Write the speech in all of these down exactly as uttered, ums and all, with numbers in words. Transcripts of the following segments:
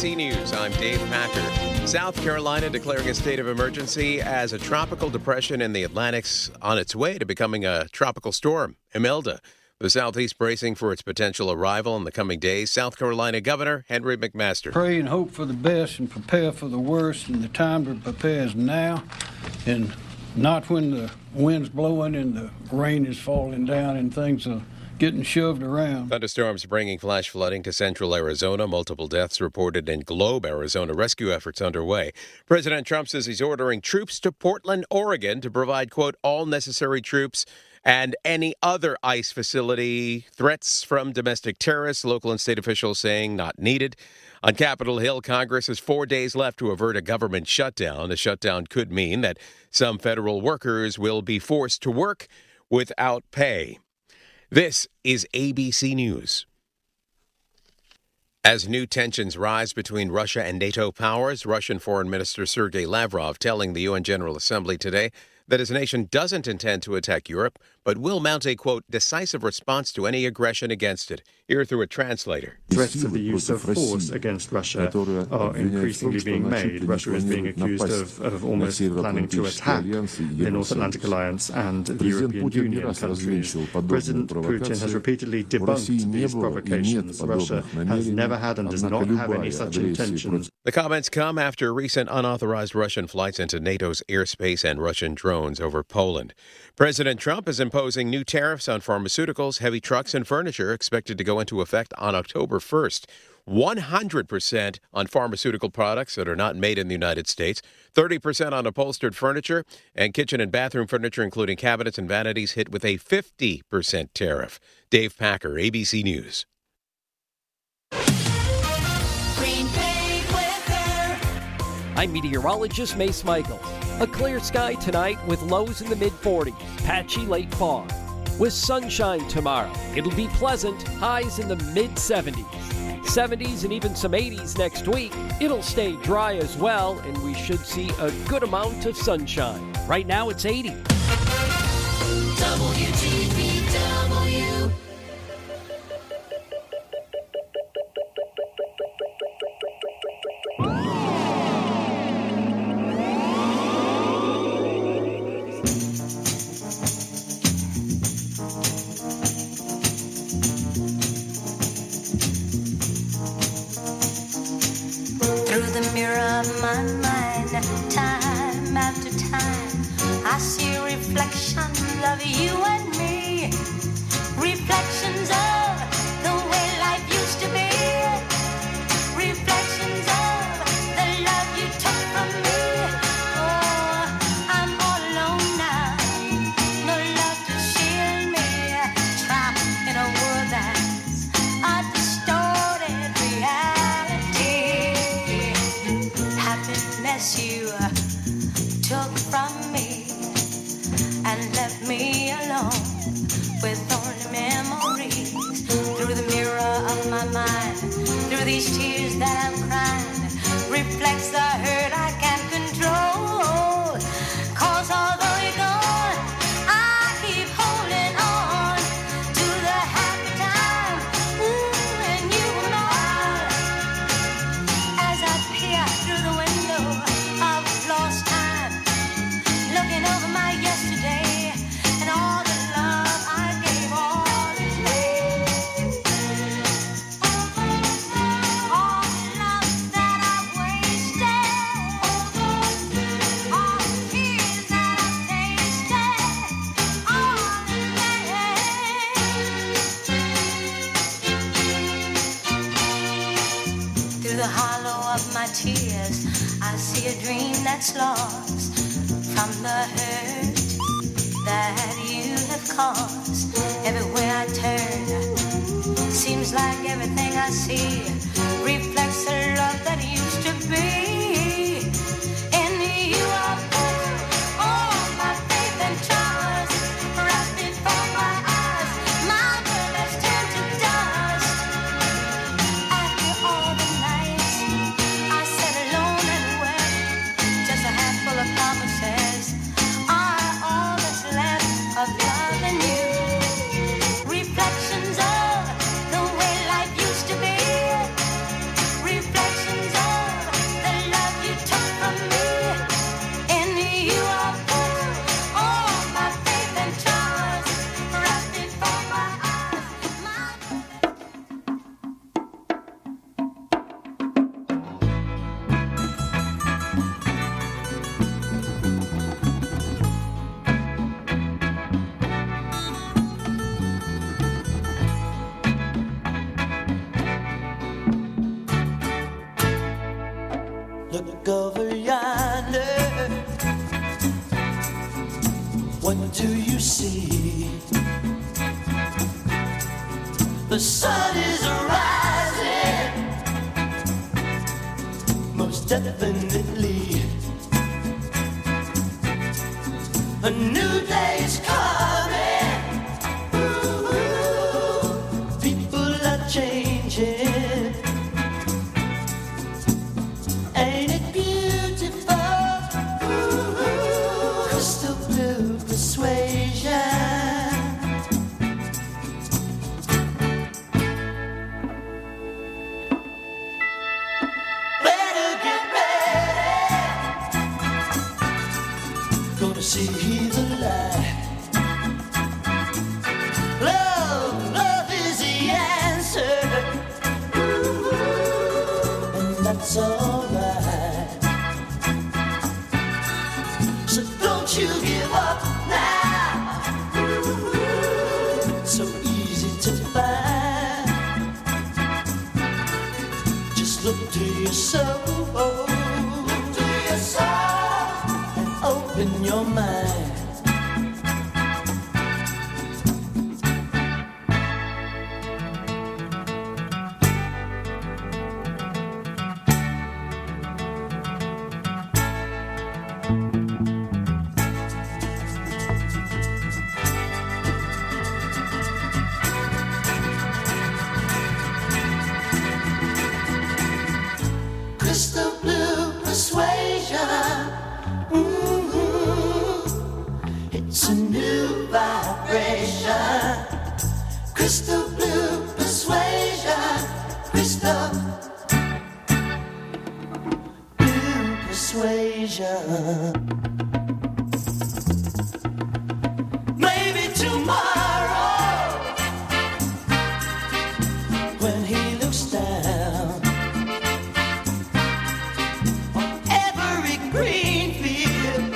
C News, I'm Dave Packer. South Carolina declaring a state of emergency as a tropical depression in the Atlantic's on its way to becoming a tropical storm, Imelda. The Southeast bracing for its potential arrival in the coming days. South Carolina Governor Henry McMaster. Pray and hope for the best and prepare for the worst, and the time to prepare is now, and not when the wind's blowing and the rain is falling down and things are getting shoved around. Thunderstorms bringing flash flooding to central Arizona. Multiple deaths reported in Globe, Arizona. Rescue efforts underway. President Trump says he's ordering troops to Portland, Oregon to provide, quote, all necessary troops and any other ICE facility. Threats from domestic terrorists, local and state officials saying not needed. On Capitol Hill, Congress has four days left to avert a government shutdown. A shutdown could mean that some federal workers will be forced to work without pay. This is A B C News. As new tensions rise between Russia and NATO powers, Russian Foreign Minister Sergei Lavrov telling the U N General Assembly today that his nation doesn't intend to attack Europe, but will mount a, quote, decisive response to any aggression against it. Here through a translator. Threats of the use of force against Russia are increasingly being made. Russia is being accused of, of almost planning to attack the North Atlantic Alliance and the European Union countries. President Putin has repeatedly debunked these provocations. Russia has never had and does not have any such intentions. The comments come after recent unauthorized Russian flights into NATO's airspace and Russian drones over Poland. President Trump is imposing new tariffs on pharmaceuticals, heavy trucks, and furniture expected to go into effect on October first. one hundred percent on pharmaceutical products that are not made in the United States, thirty percent on upholstered furniture, and kitchen and bathroom furniture, including cabinets and vanities, hit with a fifty percent tariff. Dave Packer, A B C News. I'm meteorologist Mace Michaels. A clear sky tonight with lows in the mid forties, patchy late fog. With sunshine tomorrow, it'll be pleasant, highs in the mid seventies. seventies and even some eighties next week. It'll stay dry as well, and we should see a good amount of sunshine. Right now it's eighty. W T V W. My mind, time after time, I see reflections of you and me, reflections of the way life used to be, reflections of the love you took from me. Oh, I'm all alone now, no love to shield me, trapped in a world that's a distorted reality. Happiness you took from me and left me alone with only memories. Through the mirror of my mind, through these tears that I'm crying, reflects the hurt I can't control. Cause although you're gone, I keep holding on to the happy time. Ooh, and you were mine. As I peer through the window of lost time, looking over my yesterday and all the love I gave all in vain. All the love that I wasted, all the tears that I tasted, all in vain. Through the hollow of my tears, I see a dream that's lost from the hurt that you have caused. Everywhere I turn, seems like everything I see reflects the love that used to be. In you I put all my faith and trust, right before my eyes, my world has turned to dust. After all the nights I sat alone and wept, just a handful of promises are all that's left of loving you. Reflections of the way life used to be, reflections of The sun is rising, most definitely. A new day is coming. Ooh, people are changing. Ain't it beautiful? Ooh, crystal blue persuasion. See the light. Love, love is the answer. Ooh, and that's alright. So don't you give up now. Ooh, so easy to find. Just look to your soul. Look to your soul. Open your mind. Crystal blue persuasion. It's a new vibration. Crystal blue persuasion. Crystal blue persuasion. Maybe tomorrow, when he looks down on every green field,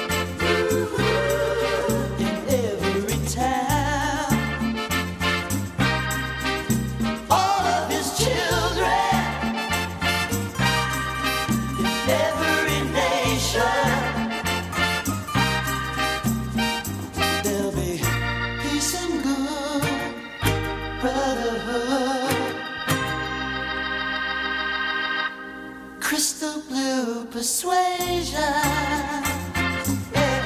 crystal blue persuasion. Yeah.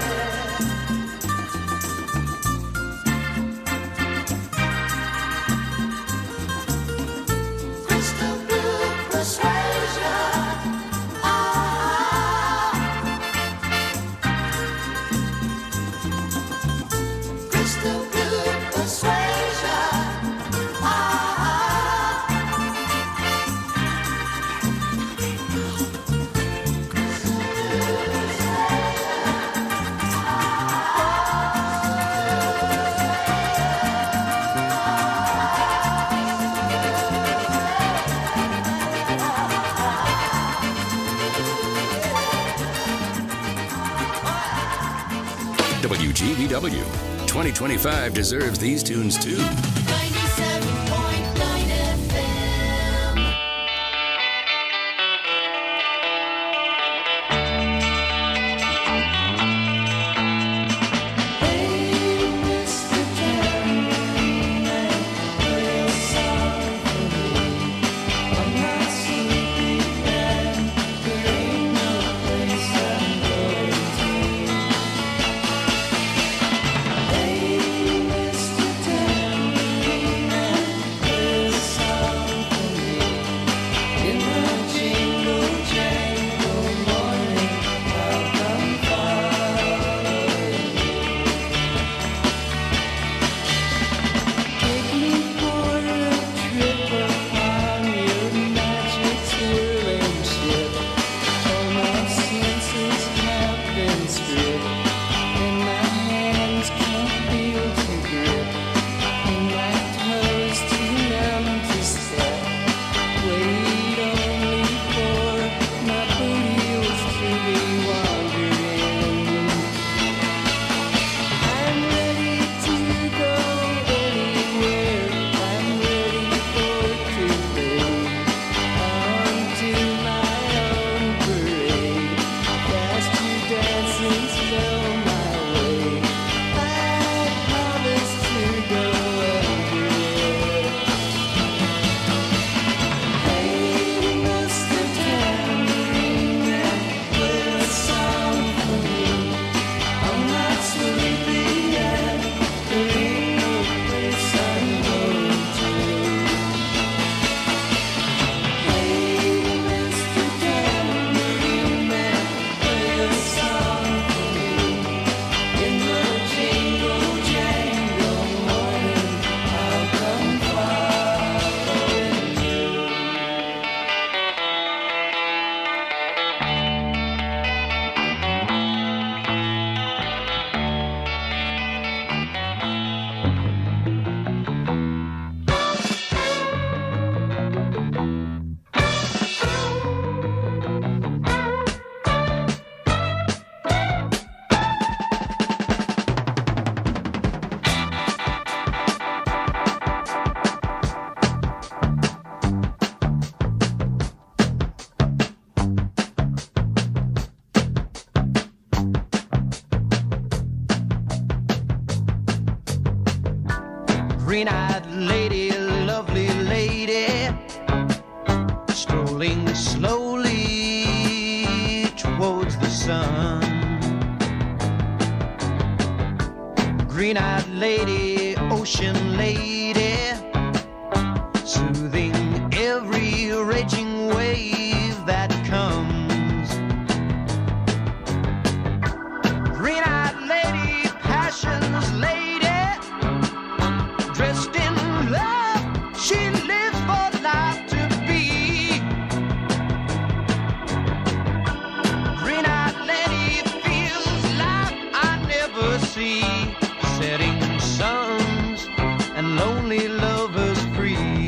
Crystal blue persuasion. Ah. Crystal blue persuasion. Ah. W G B W. twenty twenty-five deserves these tunes too. ninety-seven point nine F M. Hey, Mister Tambourine Man, play a song for me. I'm not sleepy and there ain't no place I'm going to. Hey, Mister Tambourine Man, play a song for me. In the jingle jangle morning, I'll come following you. Take me for a trip upon your magic swirling ship. All my senses have been stripped, and my hands can't feel to grip, and my toes too numb to step. Wait only for my wheels to be wandering. I'm ready to go anywhere. I'm ready for to live. On to my own parade. Cast your dancing green-eyed lady, lovely lady, strolling slowly towards the sun. Green-eyed lady, ocean lady, soothing every raging wave that comes. Green-eyed lady, passion's lady, dressed in love, she lives for life to be. Green-eyed lady feels like I never see, setting suns and lonely lovers free.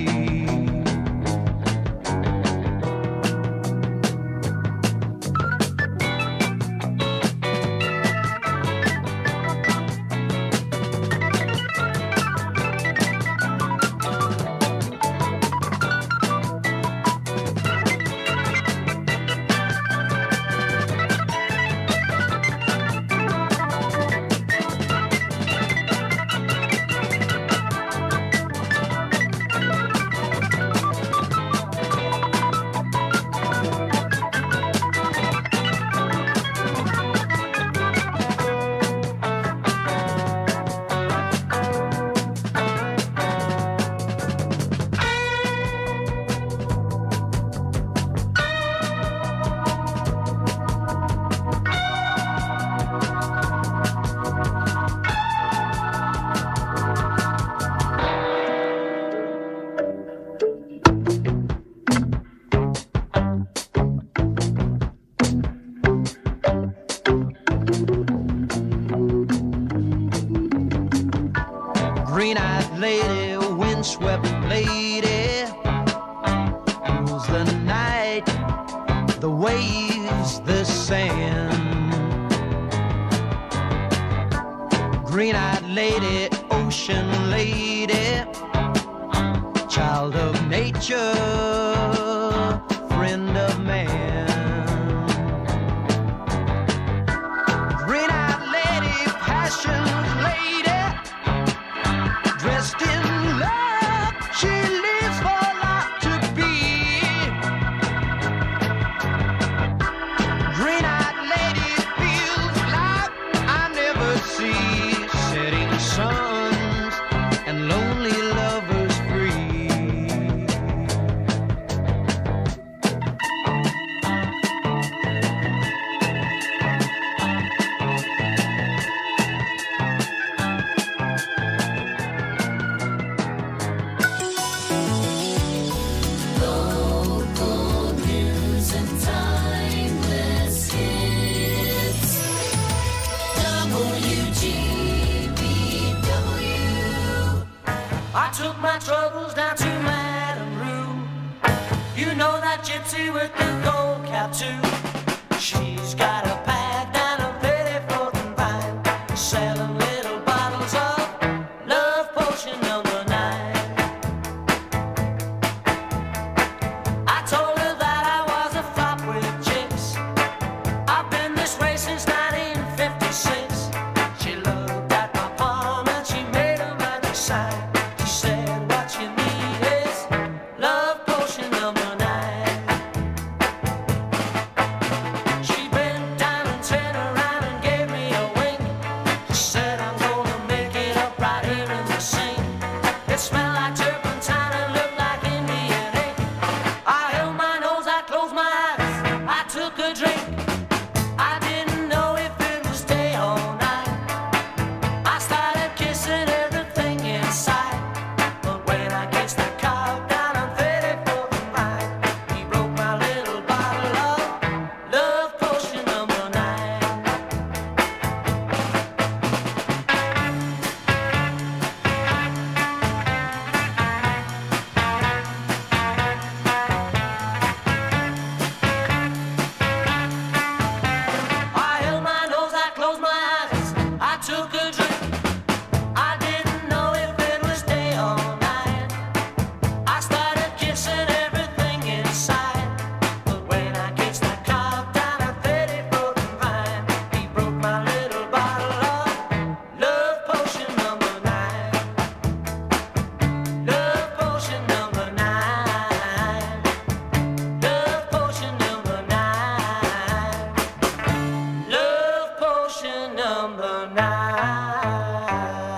Green-eyed lady, windswept lady, rules the night, the waves, the sand. Green-eyed lady, ocean lady, child of nature, friend of man. Green-eyed lady, passion's lady, dressed in love, she lives for life to be. Green-eyed lady feels like I never see, setting suns and lonely lovers free. Local news and timeless hits. W G B W. I took my troubles down to Madame Rue. You know that gypsy with the gold cap too. She's got a bag down a petticoat and vine, selling little bottles of love potion number nine. I told her that I was a flop with chicks. I've been this way since nineteen fifty-six. She looked at my palm and she made a magic sign. She said, what you need is love potion number nine. She bent number nine.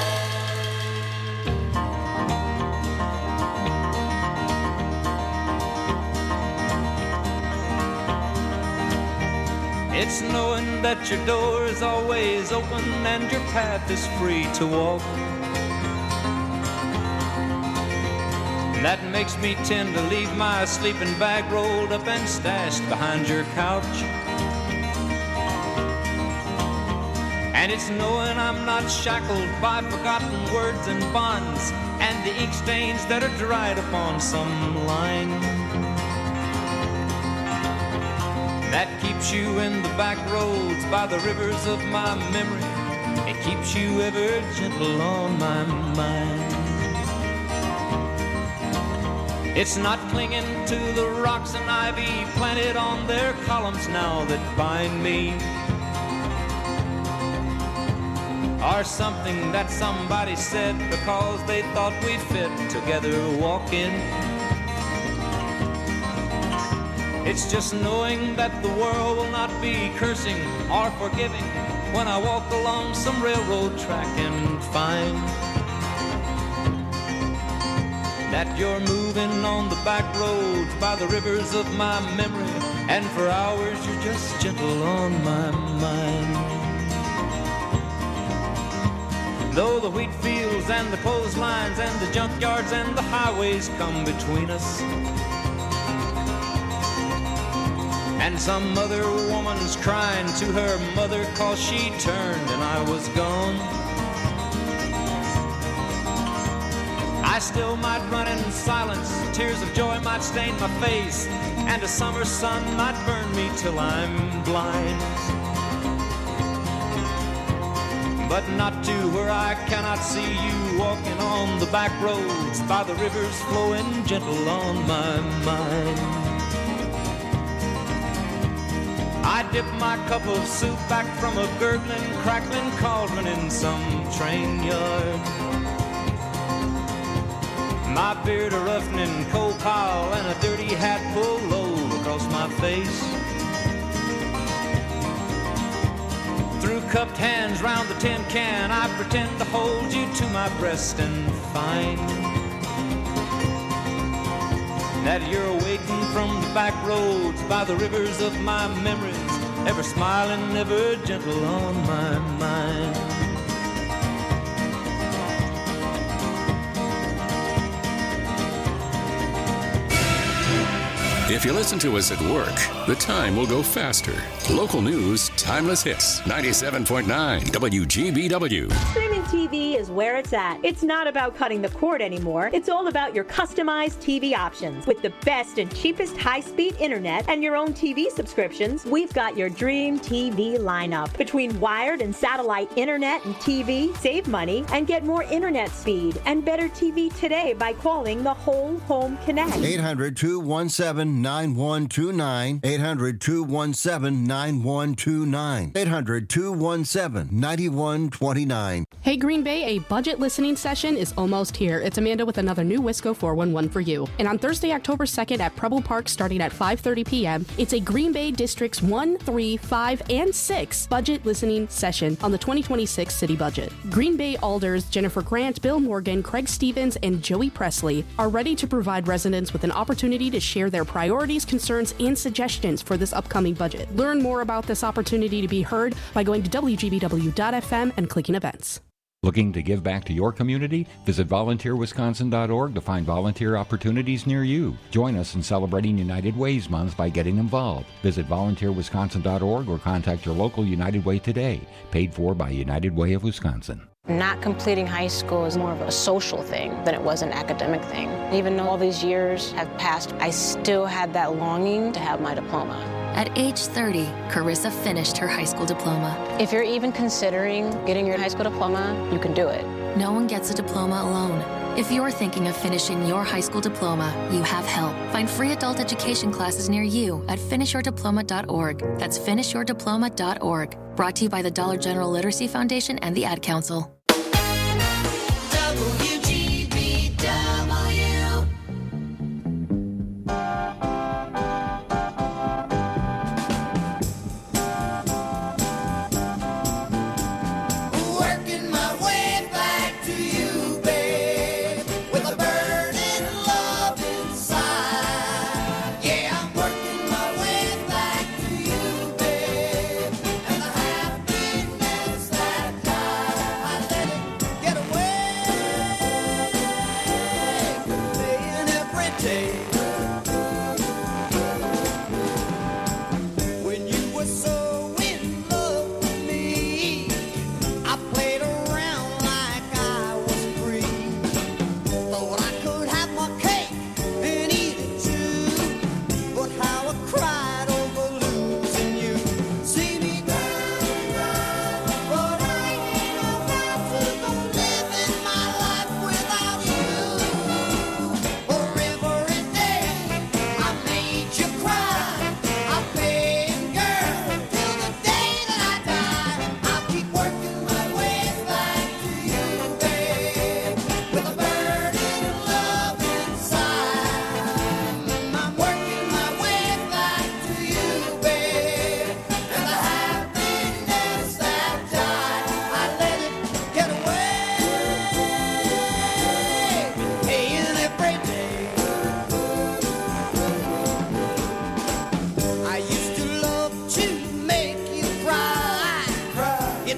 It's knowing that your door is always open and your path is free to walk. That makes me tend to leave my sleeping bag rolled up and stashed behind your couch. And it's knowing I'm not shackled by forgotten words and bonds and the ink stains that are dried upon some line. That keeps you in the back roads by the rivers of my memory. It keeps you ever gentle on my mind. It's not clinging to the rocks and ivy planted on their columns now that bind me, or something that somebody said because they thought we fit together walking. It's just knowing that the world will not be cursing or forgiving when I walk along some railroad track and find that you're moving on the back roads by the rivers of my memory, and for hours you're just gentle on my mind. Though the wheat fields and the clotheslines and the junkyards and the highways come between us, and some other woman's crying to her mother 'cause she turned and I was gone, I still might run in silence, tears of joy might stain my face, and a summer sun might burn me till I'm blind. But not to where I cannot see you walking on the back roads by the rivers flowing gentle on my mind. I dip my cup of soup back from a gurgling, crackling cauldron in some train yard. My beard a roughening coal pile and a dirty hat pulled low across my face. Through cupped hands round the tin can, I pretend to hold you to my breast and find that you're waiting from the back roads by the rivers of my memories, ever smiling, ever gentle on my mind. If you listen to us at work, the time will go faster. Local news, timeless hits. ninety-seven point nine W G B W. Streaming T V is where it's at. It's not about cutting the cord anymore. It's all about your customized T V options. With the best and cheapest high-speed internet and your own T V subscriptions, we've got your dream T V lineup. Between wired and satellite internet and T V, save money and get more internet speed and better T V today by calling the Whole Home Connect. eight hundred, two one seven, nine one two nine. eight hundred, two one seven, nine one two nine. eight hundred, two one seven, nine one two nine. Hey Green Bay, a budget listening session is almost here. It's Amanda with another new Wisco four one one for you. And on Thursday, October second at Preble Park starting at five thirty p.m., it's a Green Bay Districts one, three, five, and six budget listening session on the twenty twenty-six city budget. Green Bay Alders Jennifer Grant, Bill Morgan, Craig Stevens, and Joey Presley are ready to provide residents with an opportunity to share their priorities, concerns, and suggestions for this upcoming budget. Learn more about this opportunity to be heard by going to W G B W dot F M and clicking events. Looking to give back to your community? Visit volunteer wisconsin dot org to find volunteer opportunities near you. Join us in celebrating United Ways Month by getting involved. Visit volunteer wisconsin dot org or contact your local United Way today. Paid for by United Way of Wisconsin. Not completing high school is more of a social thing than it was an academic thing. Even though all these years have passed, I still had that longing to have my diploma. At age thirty, Carissa finished her high school diploma. If you're even considering getting your high school diploma, you can do it. No one gets a diploma alone. If you're thinking of finishing your high school diploma, you have help. Find free adult education classes near you at finish your diploma dot org. That's finish your diploma dot org. Brought to you by the Dollar General Literacy Foundation and the Ad Council. W G B W.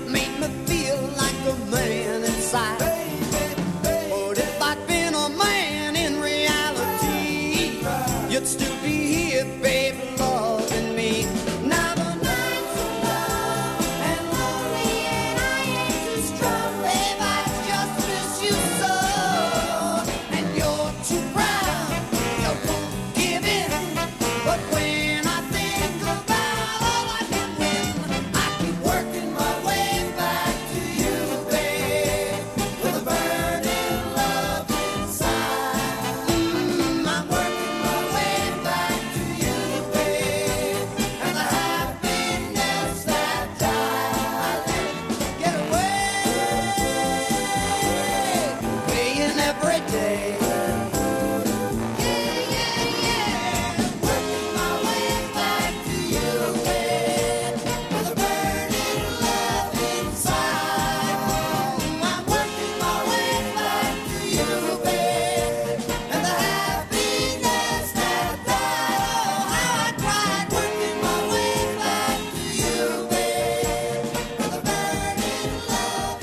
made me feel like a man inside. But if I'd been a man in reality, you'd still be here, baby, loving me. Now the nights are long and lonely, and I ain't too strong, babe. I just miss you so. And you're too proud, you won't give in. But when I think about all I've been with, I keep working my way back to you, babe, with a burning love inside. Mm, I'm working my way back to you, babe, and the happiness that died. Get away, paying every day. Yeah, yeah, yeah. Working my way back to you, babe, with a burning love inside. I'm working my way back to you, babe, and the happiness that died. Oh, how I cried, working my way back to you, babe, with a burning love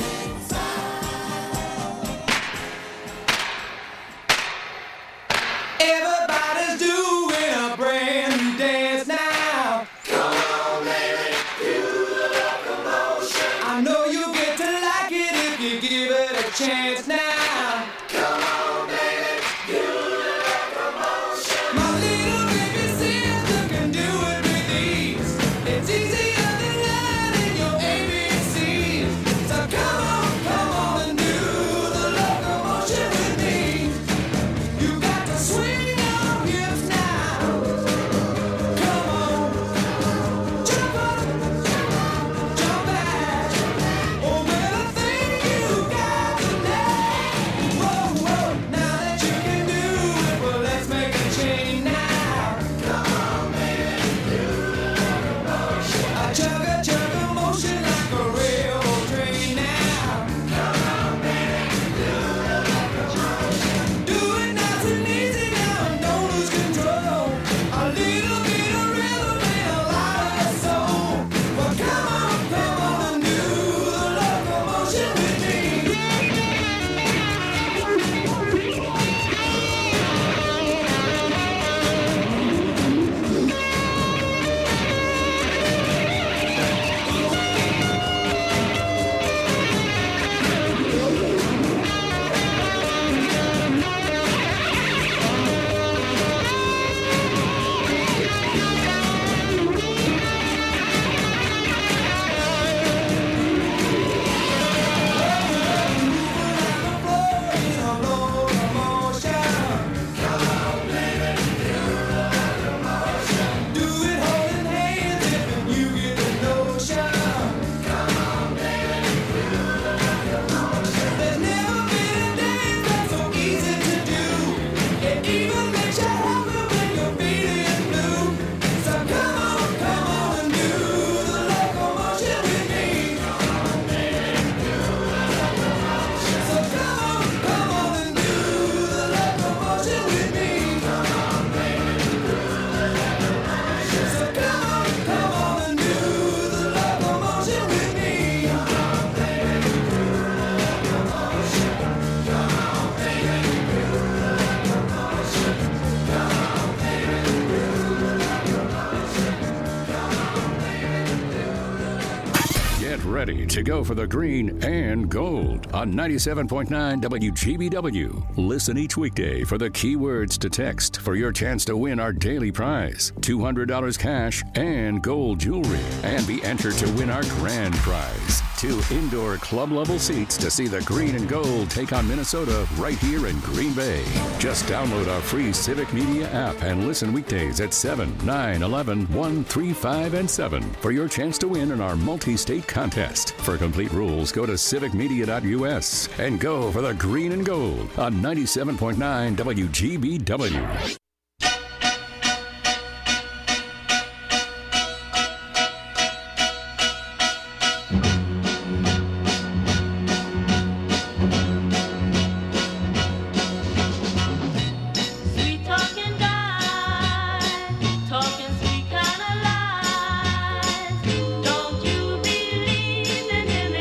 inside. Everybody's doing a brand new dance now. Come on, baby, do the locomotion. I know you'll get to like it if you give it a chance now. Come on, baby, do the locomotion. My little baby sister can do it with ease. It's easier than learning your A B Cs. So come on, come on and do the locomotion with me. You got to swing your hips now. Come on, jump up, jump back. Oh, man, I think you got tonight. Whoa, whoa, now that you can do it, well, let's make a change now. Come on, baby, do the locomotion. I chug a chug a motion like a railroad train now. Come on, baby, do the locomotion. Do it nice and easy now, don't lose control. A little bit of rhythm and a lot of soul. Well, come on, come on and do the locomotion with me. Do it holding hands if you get the notion. Come on, baby, do the locomotion. There's never been a dance that's so easy to do. It even makes you happy when you're feeling blue. So come on, come on and do the locomotion with me. Come on, baby, do the locomotion. So come on, come on and do the locomotion with me. Come on, baby, do the locomotion. So come on, come on and do the locomotion with me. Come on, baby, do the locomotion. Come on, baby, do the locomotion. Come on, baby, do the locomotion. Get ready to go for the green and gold on ninety-seven point nine W G B W. Listen each weekday for the keywords to text for your chance to win our daily prize, two hundred dollars cash and gold jewelry, and be entered to win our grand prize, two indoor club-level seats to see the green and gold take on Minnesota right here in Green Bay. Just download our free Civic Media app and listen weekdays at seven, nine, eleven, one, three, five, and seven for your chance to win in our multi-state contest. For complete rules, go to civic media dot U S and go for the green and gold on ninety-seven point nine W G B W. Sweet talking guy, talking sweet kind of lies. Don't you believe in him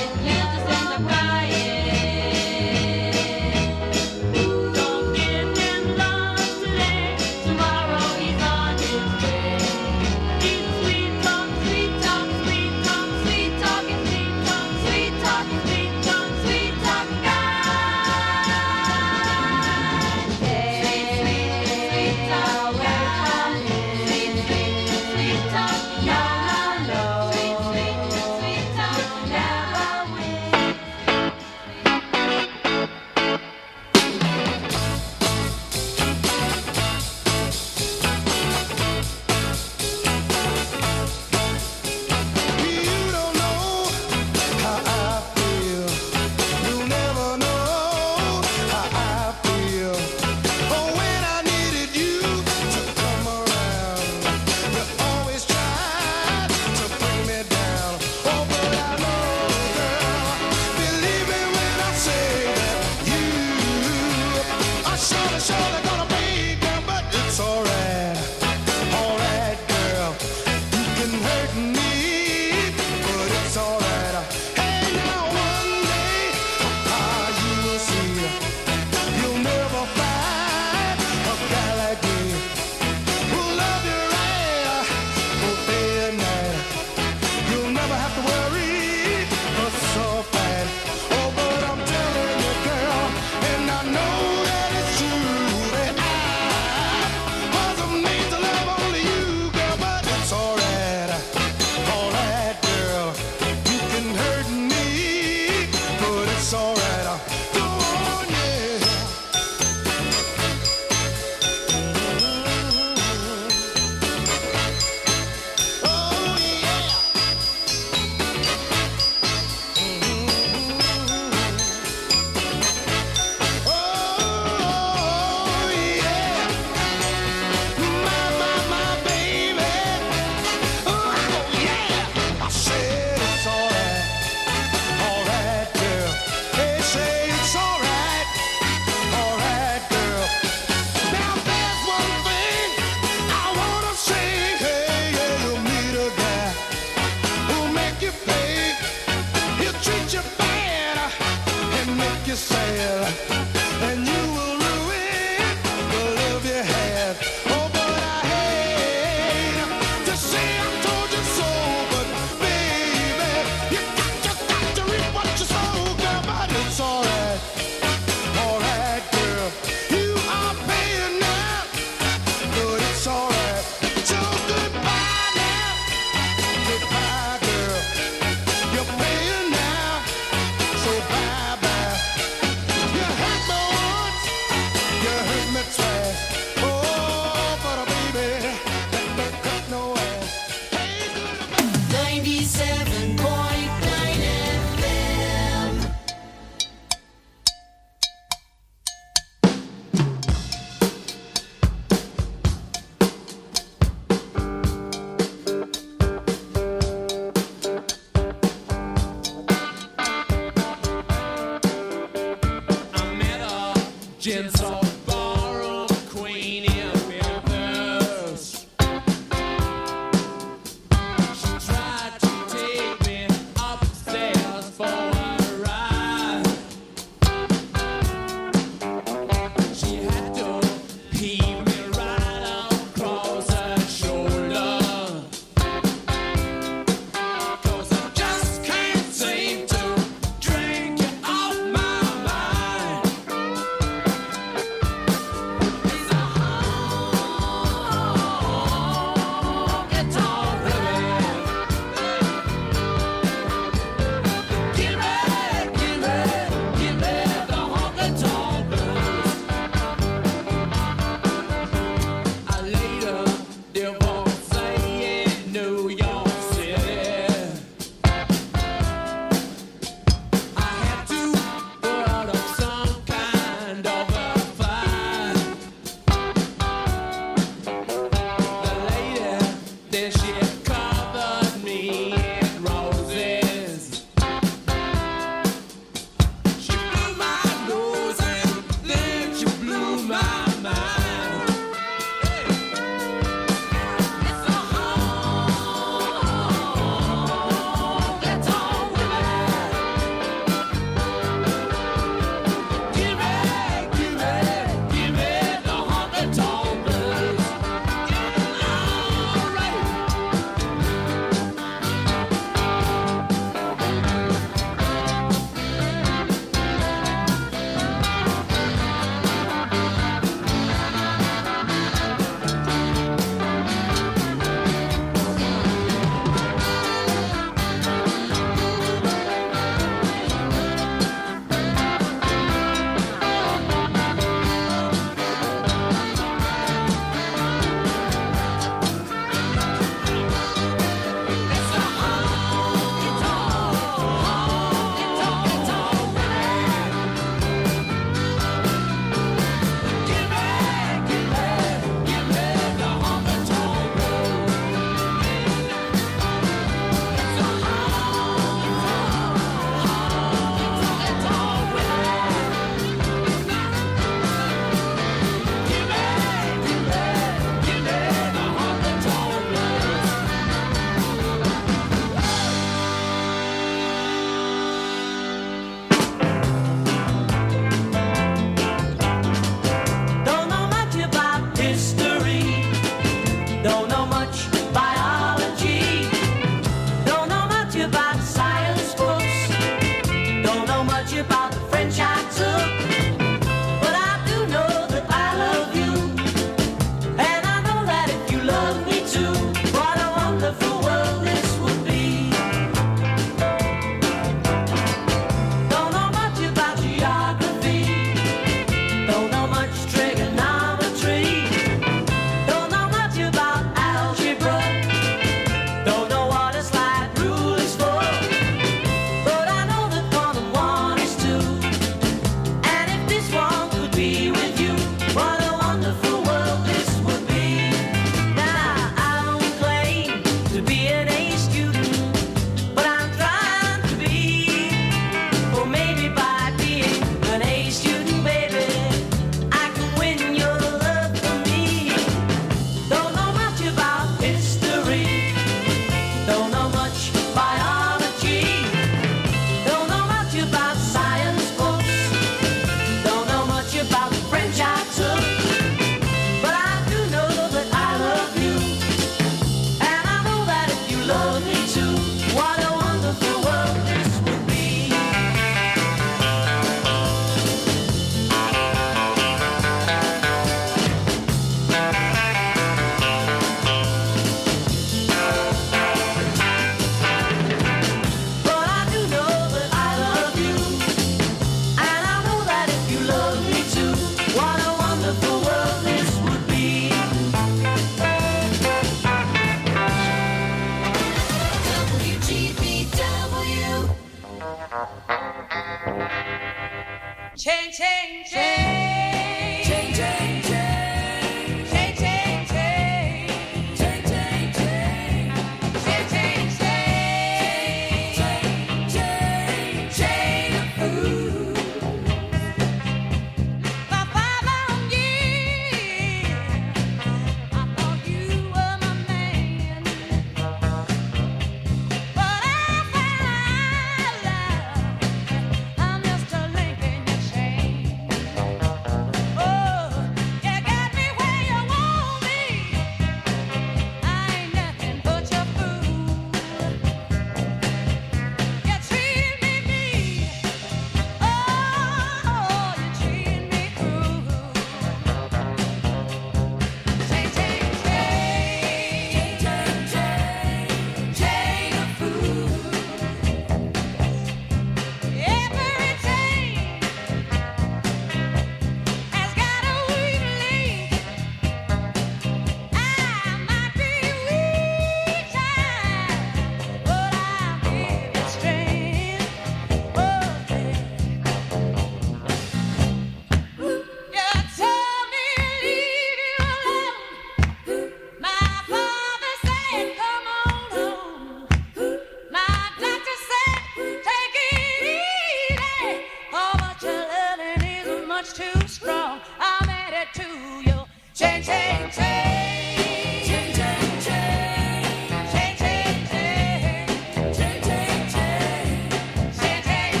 Change, change, change. Change, change, change. Change, change, change. Change, change, change. Change, change,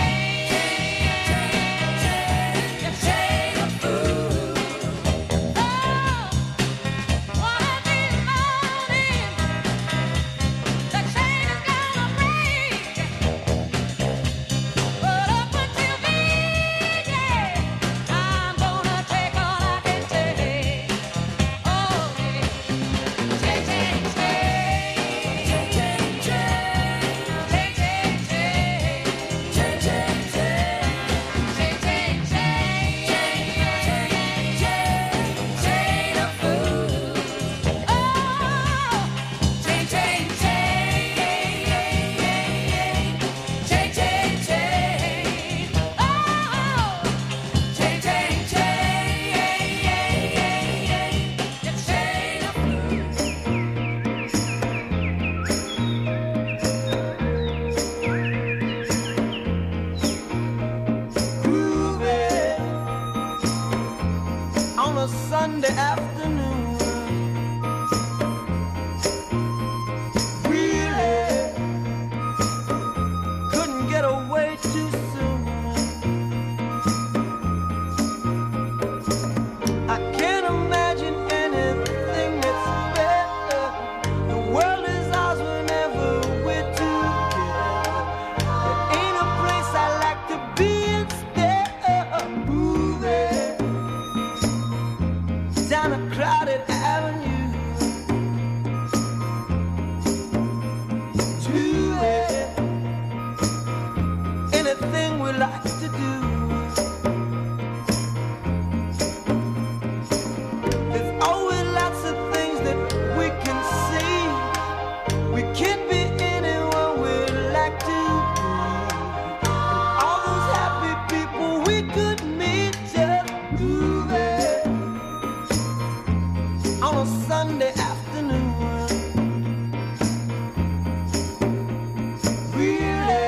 change. The shade of food. Oh, one of these mornings, the shade is gonna break. But up until then, yeah, I'm gonna take all I can take. Oh, yeah. Change, change, change. Change, change, change. Change, change, change. Change, change, change. Change, change, change. Shade of food. Oh, change, change, change. Change, change, change. Oh, change, change, change. Shade of groovy on a Sunday afternoon. Really couldn't get away too soon. I can't imagine anything that's better. The world is ours whenever we're together. There ain't a place I like to be instead of moving down a crowded avenue to it. Anything we like to do. There's always lots of things that we can see. We can be anyone we'd like to be. And all those happy people we could meet just moving on a Sunday afternoon. Really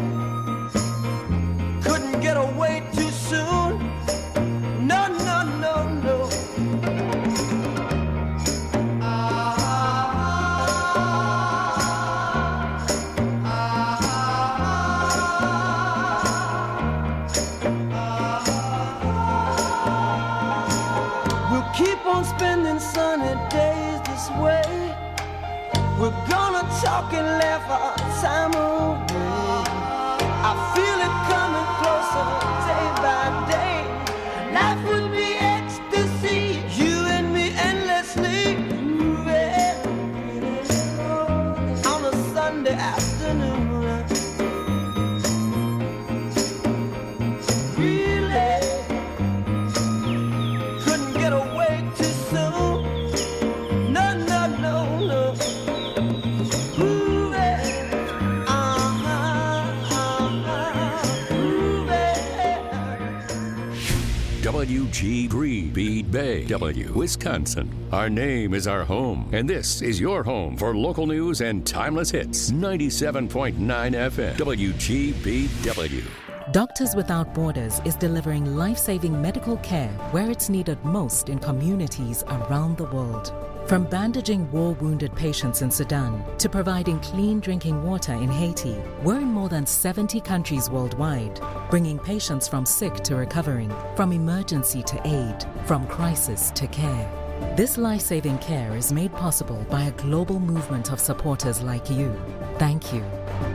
couldn't get away too soon. No, no, no, no. We'll keep on spending sunny days this way. We're gonna talk and laugh our time away. I feel it coming closer day by day. Life would be ecstasy, you and me endlessly moving on a Sunday afternoon. Really couldn't get away too soon. No, no, no, no. Moving, uh-huh, uh-huh, moving. W G Green Bay, W, Wisconsin. Our name is our home, and this is your home for local news and timeless hits. ninety-seven point nine F M, W G B W. Doctors Without Borders is delivering life-saving medical care where it's needed most in communities around the world. From bandaging war-wounded patients in Sudan to providing clean drinking water in Haiti, we're in more than seventy countries worldwide, bringing patients from sick to recovering, from emergency to aid, from crisis to care. This life-saving care is made possible by a global movement of supporters like you. Thank you.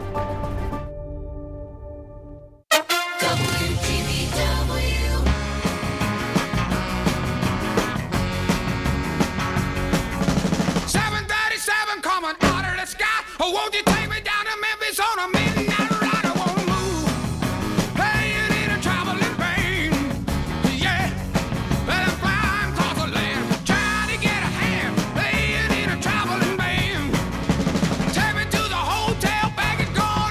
seven thirty-seven coming out of the sky. Oh, won't you take me down to Memphis on a midnight ride? I won't move. Hey, you need a traveling pain. Yeah, let him climb across the land. Trying to get a hand. Hey, you need a traveling band. Take me to the hotel, back and gone.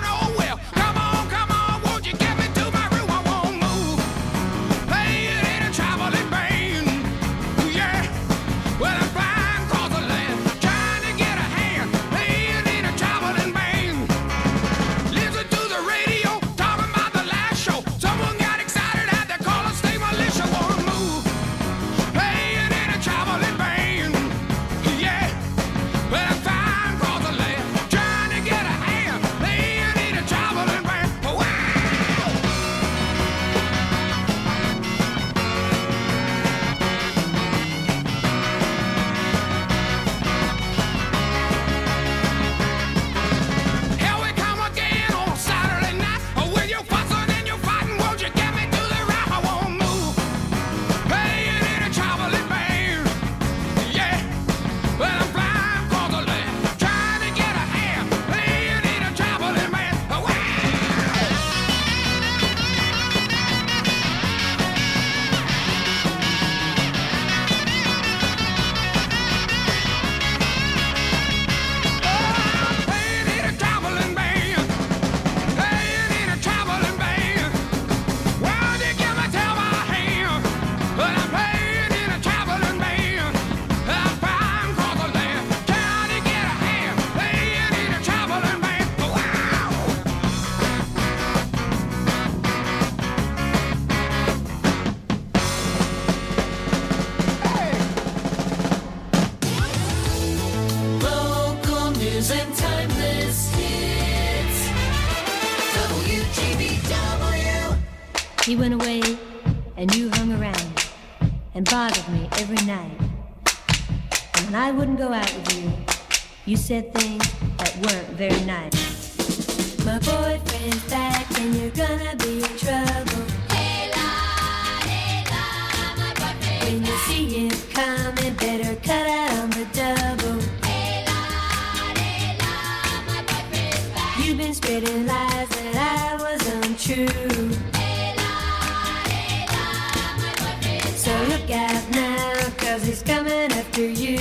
He went away and you hung around and bothered me every night. And when I wouldn't go out with you, you said things that weren't very nice. My boyfriend's back and you're gonna be in trouble. Hey la, hey la, my boyfriend. When you see him coming, better cut out on the double. Hey la, hey la, my boyfriend's back. You've been spreading lies that I was untrue. Hey la, hey la, my boyfriend's so back. Look out now, cause he's coming after you.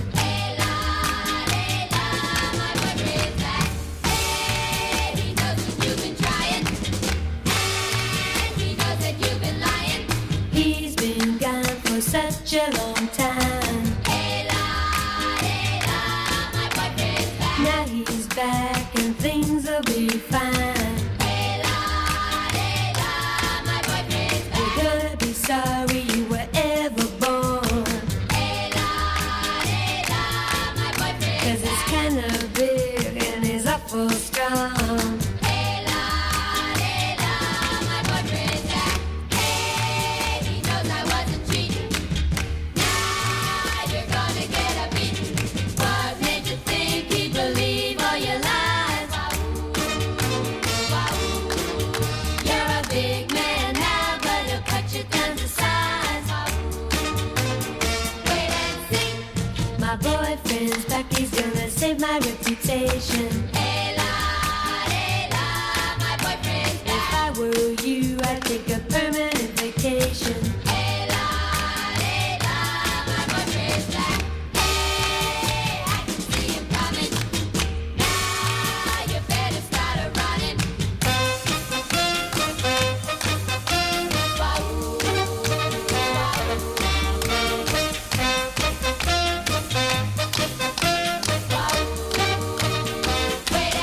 Such a long time. Hey la, hey la, my boyfriend's back. Now he's back and things will be fine. Hey la, hey la, my boyfriend's back. You're gonna be sorry you were ever born. Hey la, hey la, my boyfriend's cause it's kinda big and he's awful strong. He's gonna save my reputation. Hey la, hey la, my boyfriend's back. If I were you, I'd take a permanent vacation. Hey la, hey la, my boyfriend's back. Hey, I can see him coming. Now you better start a running. Wait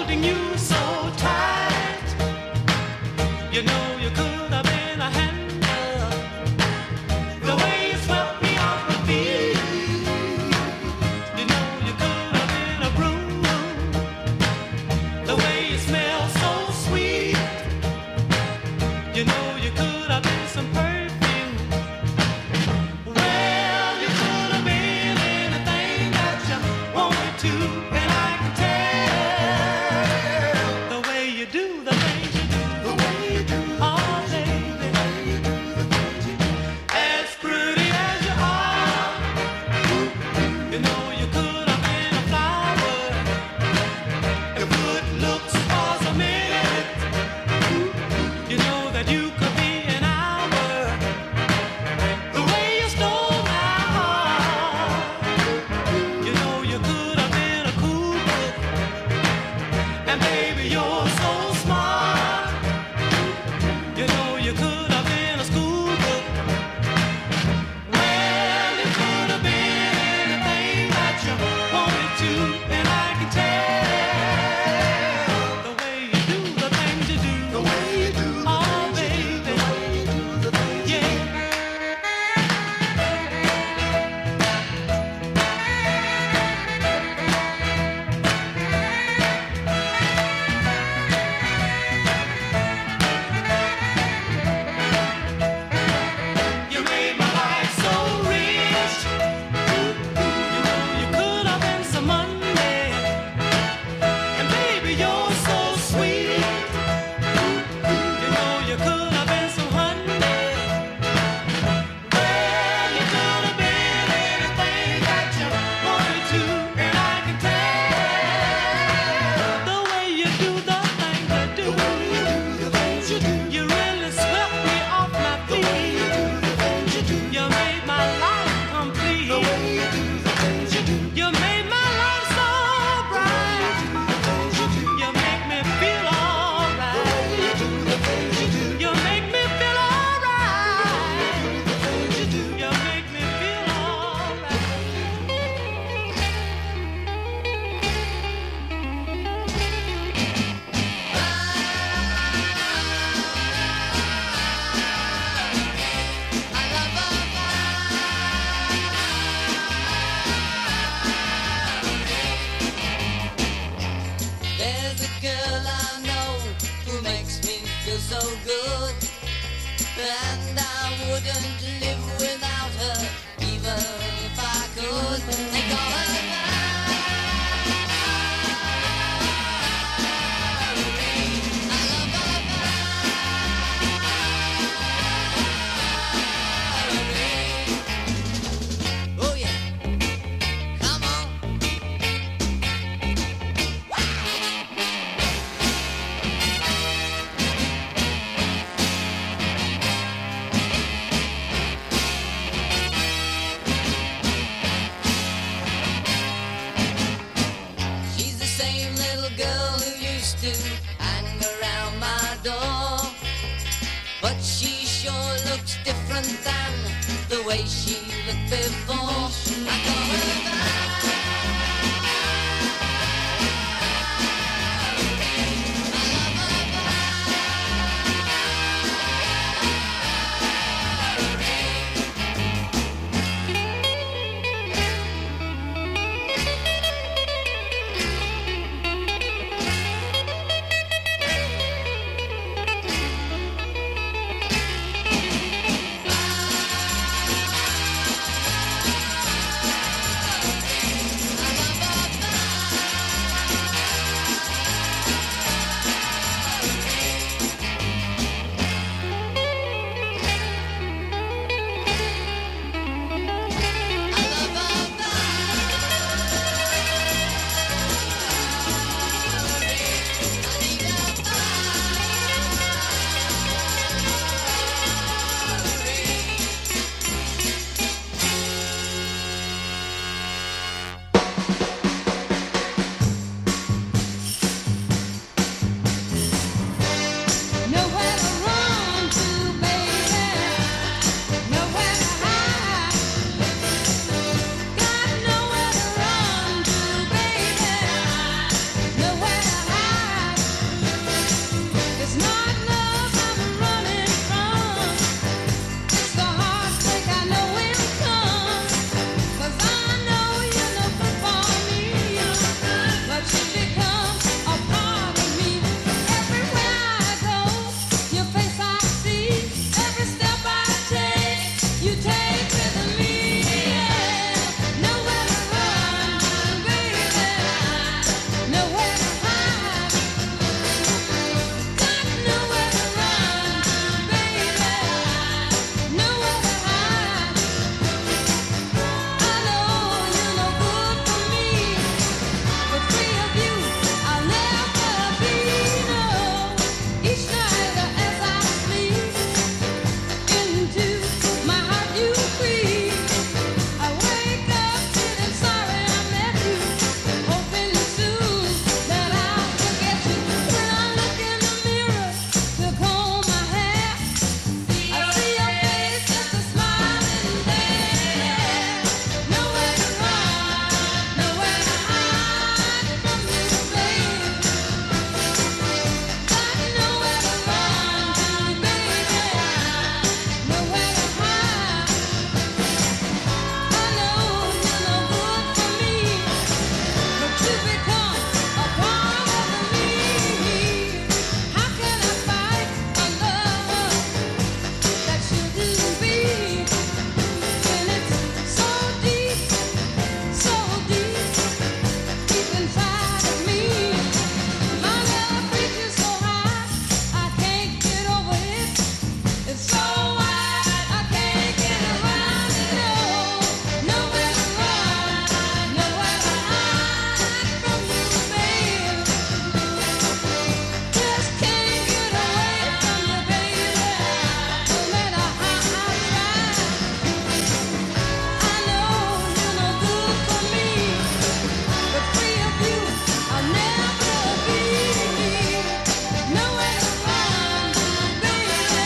holding you so tight. You know you could have been a handler. The way you swept me off my feet. You know you could have been a broom. The way you smell so sweet. You know you could have been some perfume. Well, you could have been anything that you wanted to, and I can tell the way you do the things you do, the way you do, oh baby, as pretty as you are. You know you could have been a flower. If good looks was a minute, you know that you could be an hour. The way you stole my heart. You know you could have been a cool book. And baby, you're so smart. You know you could have been a school book. Well, you could have been anything that you wanted to, and I can tell the way you do the things you do, the way you do, oh baby, yeah. You made my life so rich. You know you could have been some Monday. And baby, you're so sweet. You know you could have been some honey. Well, you could have been anything that you wanted to, and I can tell the way you do the things you do. You really swept me off my feet. You made my life complete. You made my life so bright. You make me feel alright. You make me feel alright. You make me feel alright. There's a girl I know who makes me feel so good, and I wouldn't live without her, even if I could. They call her Valerie. Oh yeah, come on. She's the same little girl who used to hang around my door, but she sure looks different than the way she looked before. I call her